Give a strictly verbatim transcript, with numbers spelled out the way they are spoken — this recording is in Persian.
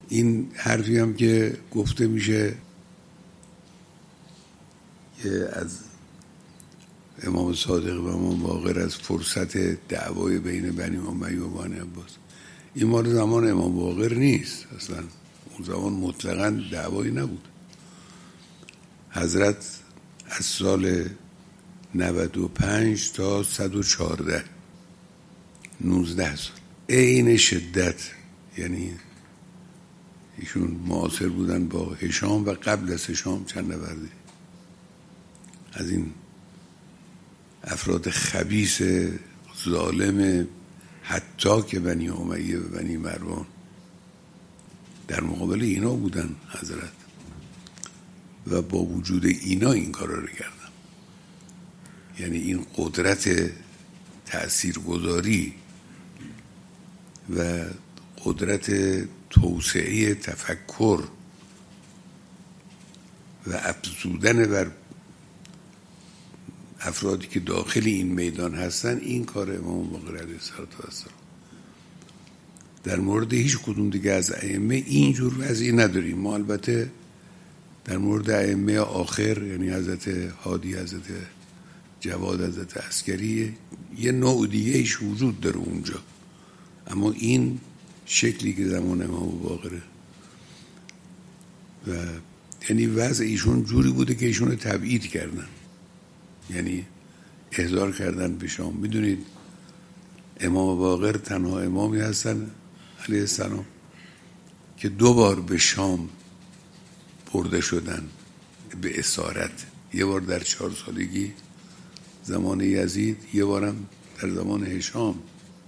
این حرفی هم که گفته میشه که از امام صادق و امام باقر از فرصت دعوای بین بنی امیه و بنی عباس، این مال زمان امام باقر نیست اصلا، اون زمان مطلقاً دعوایی نبود. حضرت از سال نود و پنج تا صد و چهارده نوزده سال عین شدت، یعنی ایشون معاصر بودن با هشام و قبل از هشام چند نفردی از این افراد خبیث ظالم حتی که بنی امیه و بنی مروان در مقابل اینا بودن حضرت، و با وجود اینا این کارا رو کردن. یعنی این قدرت تأثیرگذاری و قدرت توسعه تفکر و افزودن بر افرادی که داخل این میدان هستن، این کار امام باقر علیه السلام. در مورد هیچ کدوم دیگه از ائمه اینجور وضعی نداریم. ما البته در مورد ائمه آخر، یعنی حضرت هادی، حضرت جواد، حضرت عسکری، یه نوع دیگه ایش وجود داره اونجا، اما این شکلی که زمان امام باقره و یعنی وضع ایشون جوری بوده که ایشون رو تبعید کردن، یعنی احضار کردن به شام. میدونید امام باقر تنها امامی هستن علیه السلام که دو بار به شام برده شدن به اسارت، یه بار در چهار سالگی زمان یزید، یه بارم در زمان هشام.